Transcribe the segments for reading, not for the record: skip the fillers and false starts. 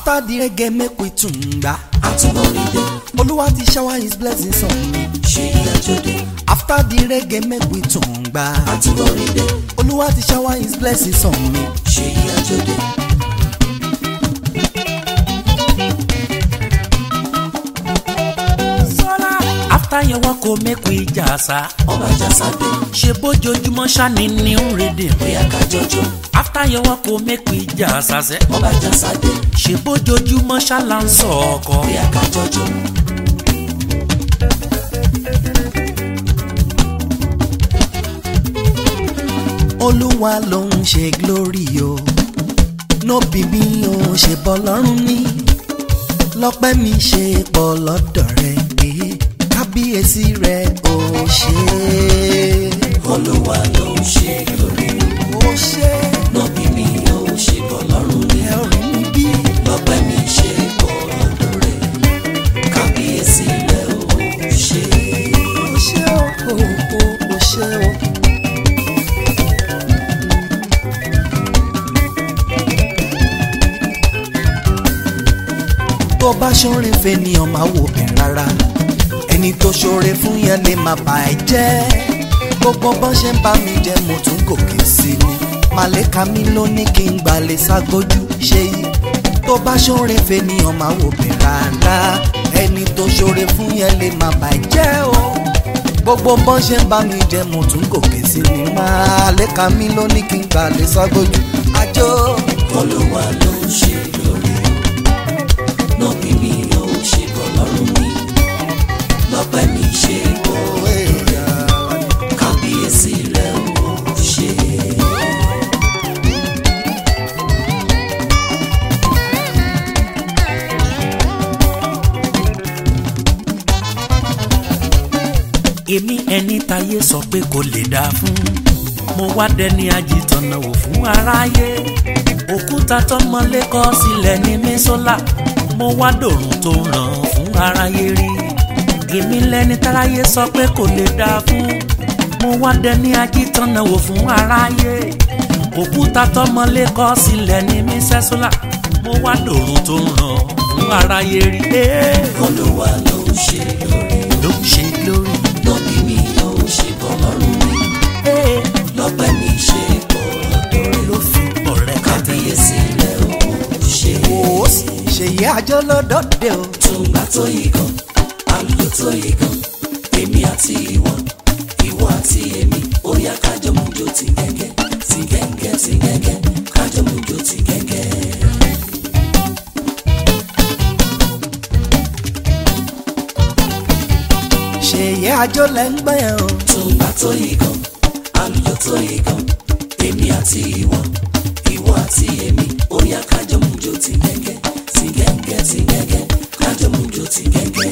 After the reggae make we tunga. Atumoride. Oluwa ti shower his blessings on me. Ṣèyí Àjọdé. After the reggae make we tunga. Atumoride. Oluwa ti shower his blessings on me. Ṣèyí Àjọdé. After your work go make we jasa. Ọba jasa dé. Ṣé bójoojúmọ́ ṣáni ní ń rédè. Bóyá ká jọjọ. After your work go make we jasa sẹ́. Ọba jasa dé. Ṣé bójoojúmọ́ ṣálá ń sọ ọkọ. Bóyá ká jọjọ. Olúwa ló ń ṣe glory o. No be mi o ṣe bọ́ lọ́rùn mi. Lọ́pẹ́ mi ṣe pọ̀ lọ́dọ̀ rẹ̀ pé kábíyèsí rẹ̀ ò ṣe. Olúwa ló ń ṣe lórí. Ó ṣe. Nọ́bí mi ò ṣe bọ̀ lọ́rùn mi. Ẹ ò rí mi bí. Lọ́pẹ́ mi ṣe bọ̀ lọ́dọ̀ rẹ̀. Kábíyèsí rẹ̀ ò ṣe. Ó ṣe o, ó ṣe o. Tó bá ṣoore fẹ́niyàn máa wò bẹ̀ rárá. Ẹni tó ṣoore fún yẹn lè má bà ẹ́ jẹ́. Gbogbo bọ́n ṣe ń bá mi jẹ mo tún gòkè sí ni. Màlẹ́ka mi ló ní kí n gbà lè ságójú ṣe yìí. Tó bá ṣoore fẹ́niyàn máa wò bẹ̀ rárá. Ẹni tó ṣoore fún yẹn lè má bà ẹ́ jẹ́ o. Gbogbo bọ́n ṣe ń bá mi jẹ mo tún gòkè sí ni. Màlẹ́ka mi ló ní kí n gbà lè ságójú. Àjò. Olúwa ló ń ṣe lórí. Nọ́bí mi ò ṣe bọ̀ lọ́rùn mi. Lọ́pẹ́ mi ṣe bọ̀ lọ́dọ̀ rẹ̀. Kábíyèsí rẹ̀ ò ṣe. Èmi ẹni táyé sọ pé kò lè dáa fún. Mo wá dẹni ajìtọ̀nà wò fún aráyé. Òkúta tọmọlé kọ sílẹ̀ ní mísọ́lá. Mo wá dòrùn tó ràn fún aráyé rí. Èmi lẹni táráyé sọ pé kò lè dáa fún. Mo wá dẹni ajìtọ̀nà wò fún aráyé. Òkúta tọmọlé kọ sílẹ̀ ní mísọ́lá. Mo wá dòrùn tó ràn fún aráyé rí. Olúwa ló ń ṣe lórí. Ló ń ṣe glory. Nọ́bí mi ò ṣe bọ̀ lọ́rùn mi. Lọ́pẹ́ mi ṣe bọ̀ lọ́dọ̀ rẹ̀. Ló fi ọ̀rẹ́ kàtẹ́. Kábíyèsí rẹ̀ ò ṣe. Ṣèyí Àjọ lọ́dọ̀dẹ̀ o. Tùǹgbà tó yí gan, àlùjọ tó yí gan. Èmi àti ìwọ, ìwọ àti èmi. Ó yá kájọ mú jó ti gẹ́gẹ́, ti gẹ́gẹ́, ti gẹ́gẹ́. Kájọ mú jó ti gẹ́gẹ́. Ṣèyí Àjọ lẹ́ ń gbọ́ yẹn o. Tùǹgbà tó yí gan, àlùjọ tó yí gan. Èmi àti ìwọ, ìwọ àti èmi. Ó yá kájọ mú jó ti gẹ́gẹ́, ti gẹ́gẹ́, ti gẹ́gẹ́. Kájọ mú jó ti gẹ́gẹ́.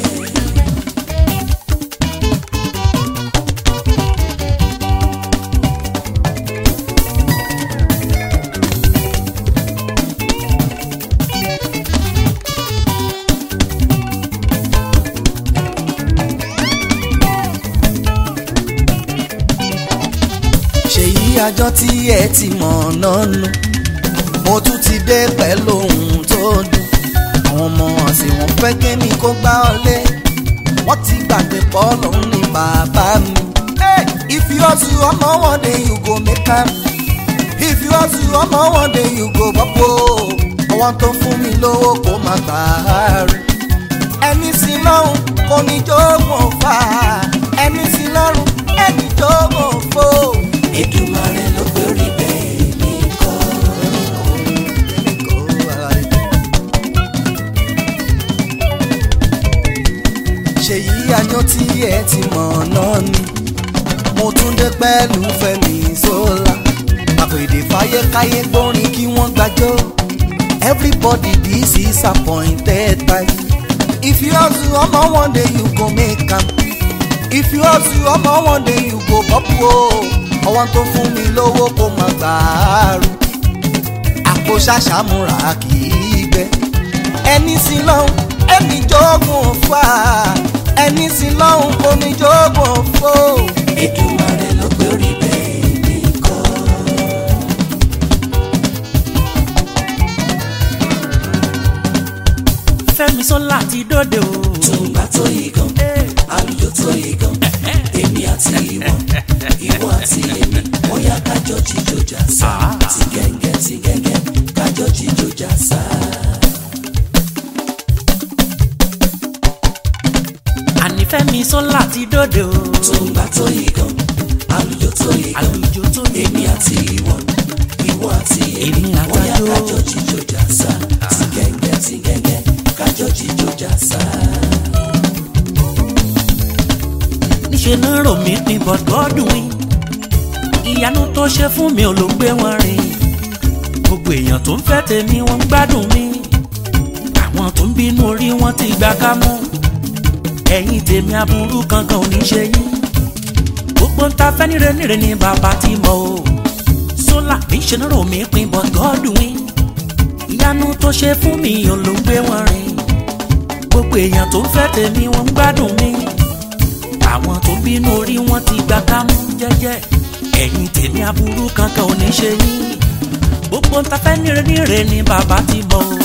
Ṣèyí Àjọ tí ẹ ti mọ̀ náà nù. Mo tún ti dé pẹ̀lú ohun tó dùn. Àwọn ọmọ ọ̀sìn wọn fẹ́ kémi kó gbá ọlé. Wọ́n ti gbàgbé Pọ́ọ̀lù ní bàbá mi. If you hustle ọmọ one day you go make am. If you hustle ọmọ one day you go bọ́pọ̀. Ọwọ́n tó fún mi lówó kó má gbà á rí. Ẹni sí lọ́rùn kò ní jókòó fà á. Ẹni sí lọ́rùn ẹni jókòó fò. Èdùmàrè ló gbé orí bẹ́ẹ̀ mi kọ́. Ṣèyí Àjọ tí ẹ ti mọ̀ náà ni. Mo tún dé pẹ̀lú Fẹ́mi Ṣọlá. Àpèdè fáyé káyé gbórin kí wọ́n gbàjọ́. Everybody this is appointed time. If you hustle ọmọ one day you go make am. If you hustle ọmọ one day you go bọ́pọ̀. Ọwọ́n tó fún mi lówó kó má gbà á rú. Àpò ṣàṣàmúra kì í gbẹ. Ẹni sí lọ́hùn ẹni jókòó fà á. Ẹni sí lọ́hùn kò ní jókòó fò. Èdùmàrè ló gbé orí bẹ́ẹ̀ mi kọ́. Sọ́lá ti dóde o. Tùǹgbà tó yí gan, àlùjọ tó yí gan, èmi àti ìwọ àti èmi, ó yá kájọ jíjó jàsá. Ti gẹ́gẹ́ kájọ jíjó jàsá. Ànífẹ́mi Sọ́lá ti dóde o. Tùǹgbà tó yí gan, àlùjọ tó yí gan, Àlùjọ tó yí èmi àti ìwọ àti èmi, ó yá kájọ jíjó jàsá. Ti gẹ́gẹ́ kájọ jíjó jàsá. Níṣẹ́ náà rò mí pin bọ̀dọ́dún mi. Ìyanu tó ṣe fún mi ò ló gbé wọn rìn. Gbogbo èèyàn tó ń fẹ́ tèmi wọ́n ń gbádùn mi. Àwọn tó ń bínú orí wọn ti gbà ká mú. Ẹ̀yin tèmi aburú kankan ò ní ṣe yín. Gbogbo ń ta fẹ́ níre ní bàbá tí mọ̀ o. Sọ́lá níṣẹ́ náà rò mí pin bọ̀dọ́dún mi. Ìyanu tó ṣe fún mi ò ló gbé wọn rìn. Gbogbo èèyàn tó ń fẹ́ tèmi wọ́n ń gbádùn mi. Àwọn tó bínú orí wọn ti gbà ká mú jẹ́jẹ́. Ẹ̀yin tèmi aburú kankan ò ní ṣe yín. Gbogbo ń ta fẹ́ níre ní bàbá tí mọ̀ o.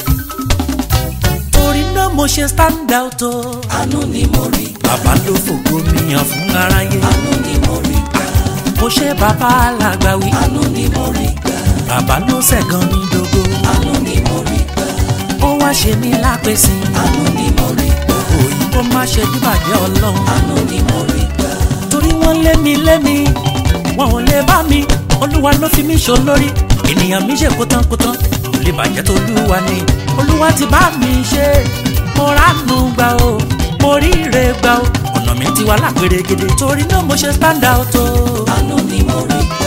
Torí náà mo ṣe stand out o. Àánú ni mo rí gbà. Bàbá ló fògo mi hàn fún aráyé. Àánú ni mo rí gbà. Mo ṣe bàbá alágbàwí. Àánú ni mo rí gbà. Bàbá ló ṣẹ̀gàn mi dógó. Àánú ni mo rí gbà. Ó wá ṣe mí lápèsè. Àánú ni mo rí gbà. Òyìnbó má ṣe díbàjẹ́ Ọlọ́run. Àánú ni mo rí gbà. Torí wọ́n lé mi wọn ò lè bá mi. Olúwa ló fi mí ṣo lórí. Ènìyàn mi ṣe kótánkótán. Kò lè bàjẹ́ tó Olúwa ni. Olúwa ti bá mi ṣe. Mo ránú gbà o. Mo ríre gbà o. Ọ̀nà mi ti wà lápèrègèdè. Torí náà mo ṣe stand out o. Àánú ni mo rí gbà.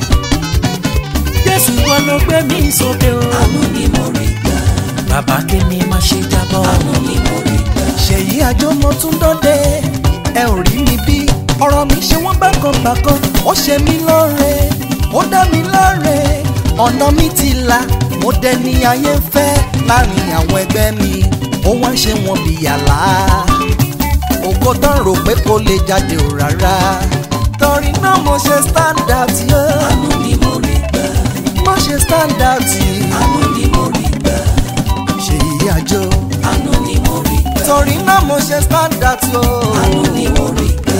Jésù ìwọ ló gbé mi sókè o. Àánú ni mo rí gbà. Bàbá kí ni má ṣe jábọ́. Àánú ni mo rí gbà. Ṣèyí Àjọ mo tún dọ́dẹ ẹ ò rí mi bí ọ̀rọ̀ mi ṣe wọ́n bákan ó ṣe mí lóore ó dá mi lóore ọ̀nà mi ti là mo dẹni ayé ń fẹ́ láàrin àwọn ẹgbẹ́ mi ó wá ń ṣe wọn bí yàrá ògo tán rò pé kò lè jáde ò rárá torí náà mo ṣe stand out yó. Àánú ni mo rí gbà. mo ṣe stand out yìí. Àánú ni mo rí gbà. Ṣèyí Àjọ. Àánú ni mo rí gbà. torí náà mo ṣe stand out yó. Àánú ni mo rí gbà.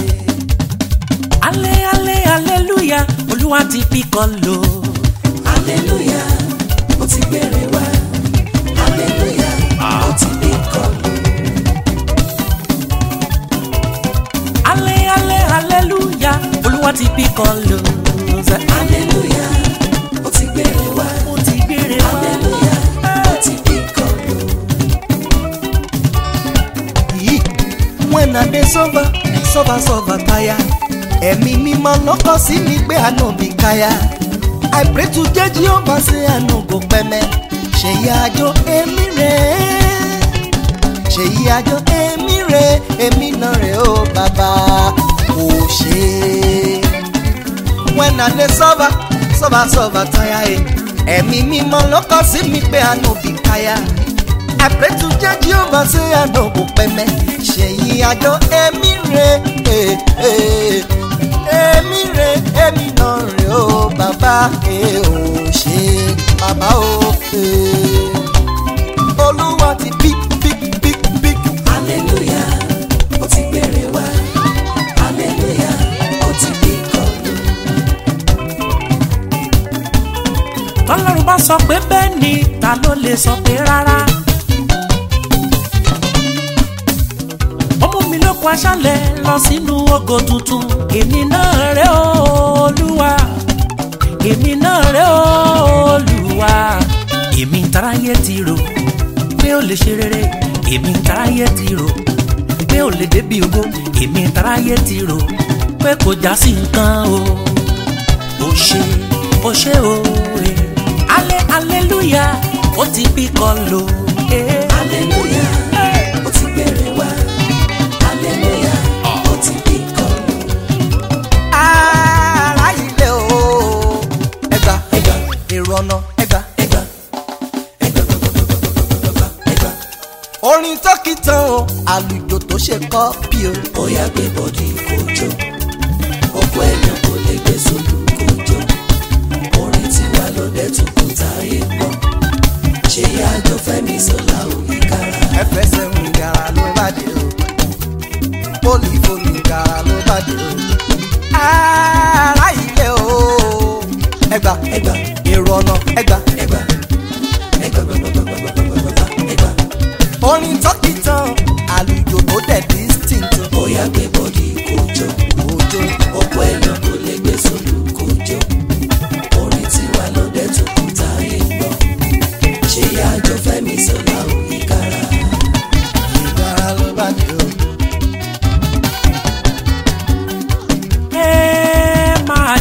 Hallelujah, Olúwa ti fi kọ́ lò. Hallelujah, ó ti gbére wá. Hallelujah, ó ti bí kọ́ lò. Hallelujah, Olúwa ti fi kọ́ lò. Hallelujah, ó ti gbére wá. Ó ti gbére wá. Hallelujah, ó ti bí kọ́ lò. When I dey sober tire. Ẹ̀mí mímọ́ lọ́kọ̀ sí mi pé àná bí káyà. I pray to Jehovah say àná kò pẹ́mẹ́. Ṣèyí Àjọ èmi rẹ̀. Ṣèyí Àjọ èmi rẹ̀. Èmi náà rẹ̀ ó bàbá kò ṣe. When I dey sober tire. Ẹ̀mí mímọ́ lọ́kọ̀ sí mi pé àná bí káyà. I pray to Jehovah say àná kò pẹ́mẹ́. Ṣèyí Àjọ èmi rẹ̀. Èmi rè èmi náà rè ó bàbá ò ṣe bàbá ò Olúwa ti bí. Hallelujah, ó ti gbére wá. Hallelujah, ó ti bí kọ́ lò. Tọ́lọ́run bá sọ pé bẹ́ẹ̀ ni ta ló lè sọ pé rárá. Ọmọ mi ló kọ aṣálẹ̀ lọ sínú ògo tuntun. Èmi náà rẹ̀ Olúwa. Èmi náà rẹ̀ Olúwa. Èmi ń taráyé ti rò pé ó lè ṣe rere. Èmi ń taráyé ti rò pé ó lè débi ògo. Èmi ń taráyé ti rò pé kò já sí nǹkan o. Ó ṣe o. Hallelujah, ó ti bí kọ́ lò. Hallelujah, ó ti gbére wá. Hallelujah, ó ti bí kọ́ lò. Ará ilé o ẹgbà èrò ọ̀nà ẹgbà. Orin tọ́kìtàn o àlùjọ tó ṣe kọ́ bí o. Ó yá gbé bọ́dì kò jó. Ọkọ̀ ẹ̀yàn kò lè gbé sódù kò jó. Orin tiwa ló dẹ̀ tún kò táyé gbọ́. Ṣèyí Àjọ Fẹ́mi Ṣọlá Òyìnkára.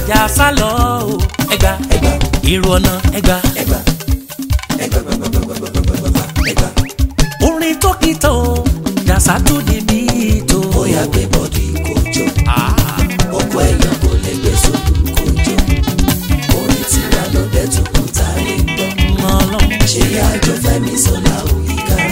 Jàsá lọ o ẹgbà èrò ọ̀nà ẹgbà orin tó kì í tó Jàsá tó di bí tó. bóyá gbé bọ́dì kò jó ọkọ̀ ẹ̀yàn kò lè gbé sódù kò jó orin tiwa ló dẹ̀ tún kún tá a lè gbọ́ ṣé àjọ Fẹ́mi Ṣọlá Òyìkára.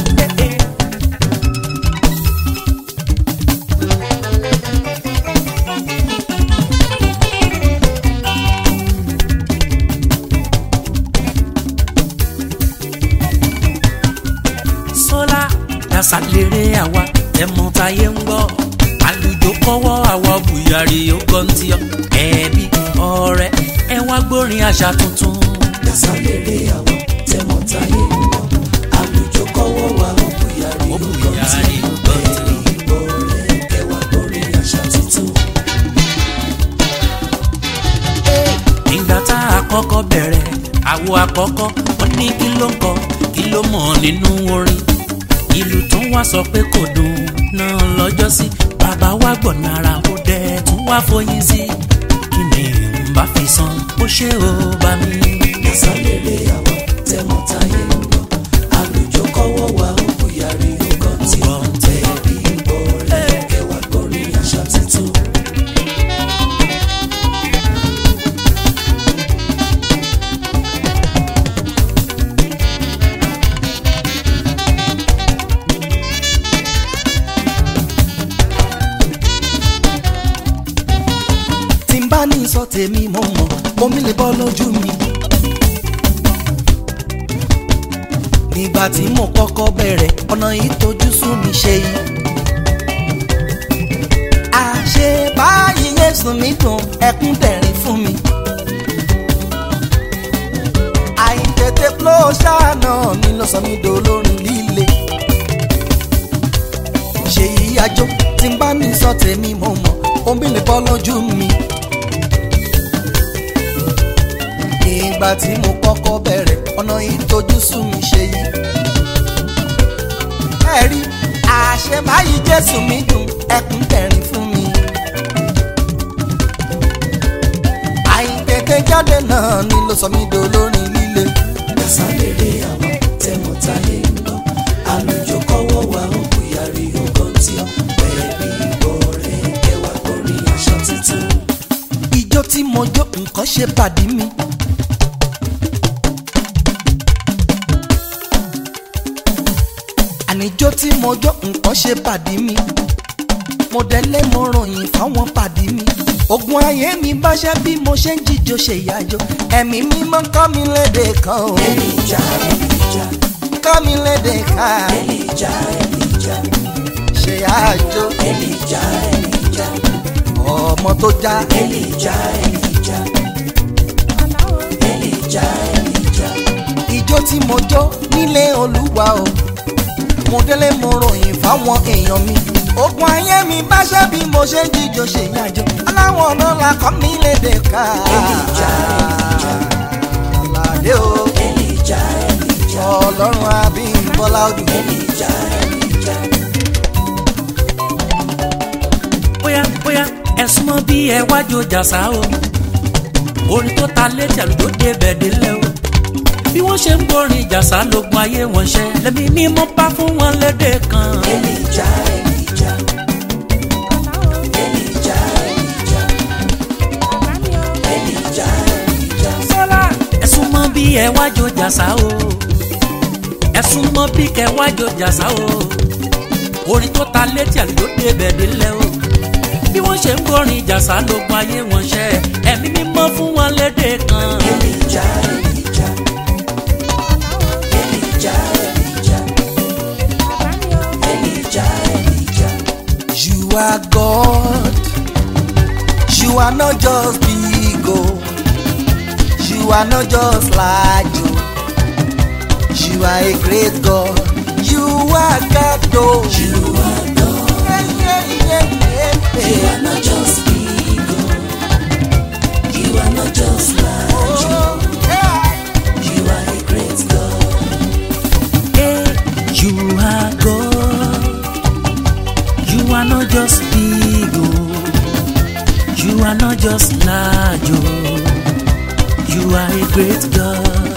Ṣọlá Jàsá lérè àwa ẹ̀mọ́ táyé ń gbọ́ àlùjọ kọ́wọ́ àwa bùyàrí ó gbọ́n tí ọ ẹbí ọ̀rẹ́ ẹ wá gbórin àṣà tuntun. Jàsá lérè àwa tẹmọ táyé ń bọ̀ àlùjọ kọ́wọ́ wa ó bùyàrí ó gbọ́n tí ẹbí ọ̀rẹ́ ẹ wá gbórin àṣà tuntun. nígbà tá a kọ́kọ́ bẹ̀rẹ̀ àwo àkọ́kọ́ wọ́n ní kí ló ń kọ kí ló mọ̀ nínú orin ìlú tó wá sọ pé kò dùn náà lọ́jọ́ sí bàbá wa gbọ̀nara ó dẹ̀ tún wá foyín sí kí ni n bá fi san ó ṣe ó bá mi. Jàsá lérè àwa tẹmọ táyé ń bọ̀ àlùjọ kọ́wọ́ wa ó bùyàrí ó gbọ́n tí ẹbí ọ̀rẹ́ ẹ wá gbórin àṣà tuntun. tí n bá ní sọ tèmi mo mọ̀ omi lè bọ́ lójú mi. nígbà tí mo kọ́kọ́ bẹ̀rẹ̀ ọ̀nà ìtọ́jú sún mi ṣe yìí. àṣé báyìí Jésù mi dùn ẹkún dẹ̀rín fún mi. àìtètè flow ṣáànà mi ló sọ mí dolórin líle. Ṣèyí Àjò tí n bá ní sọ tèmi mo mọ̀ omi lè bọ́ lójú mi. nígbà tí mo kọ́kọ́ bẹ̀rẹ̀ ọ̀nà ìtọ́jú sún mi ṣe yìí. ẹ rí àṣẹ báyìí Jésù mi dùn ẹkún dẹ̀rín fún mi. àìtètè jáde náà ni ló sọ mí dolórin líle. Jàsá lérè àwa tẹmọ táyé ń bọ̀ àlùjọ kọ́wọ́ wa ó bùyàrí ó gbọ́n tí ẹbí ọ̀rẹ́ ẹ wá gbórin àṣà tuntun. ijó tí mo jó nǹkan ṣe pàdí mi. àníjó tí mo jó nǹkan ṣe pàdí mi. mo délé mo ròyìn fáwọn pàdí mi. ogun ayé mi báṣẹ́ bí mo ṣe ń jíjó ṣe ìyàjó. ẹ̀mí mímọ́ kọ́ mi lédè kan o. Èlìjà kọ́ mi lédè kan. Èlìjà ṣe àjò Èlìjà ọmọ tó já. Èlìjà ijó tí mo jó nílé Olúwa o. mo délé mo ròyìn fáwọn èèyàn mi. ogun ayé mi báṣẹ́ bí mo ṣe ń jíjó ṣe ìyàjó. aláwọ̀ ọ̀nà la kọ́ mi lédè kan. aládé o. Ọlọ́run Abímbọ́lá Òdù. bóyá ẹ̀sùn mọ́ bí ẹ wájú Jàsá o orin tó ta létí àlùjọ débẹ̀ délẹ̀ o bí wọ́n ṣe ń gbórin Jàsá lógun ayé wọn ṣẹ lẹ́mí ní mo bá fún wọn lédè kan. Ṣọlá ẹ̀sùn mọ́ bí ẹ wájú Jàsá o ẹ̀sùn mọ́ bí kẹ wájú Jàsá o orin tó ta létí àlùjọ débẹ̀ délẹ̀ o bí wọ́n ṣe ń gbórin Jàsá lógun ayé wọn ṣẹ ẹ̀mí mímọ́ fún wọn lédè kan. You are God. You are not just big o. You are not just large o. You are a great God. You are God o. You are God. You are not just big o. You are not just large o. You are a great God. You are God. You are not just big o. You are not just large, oh. You are a great God.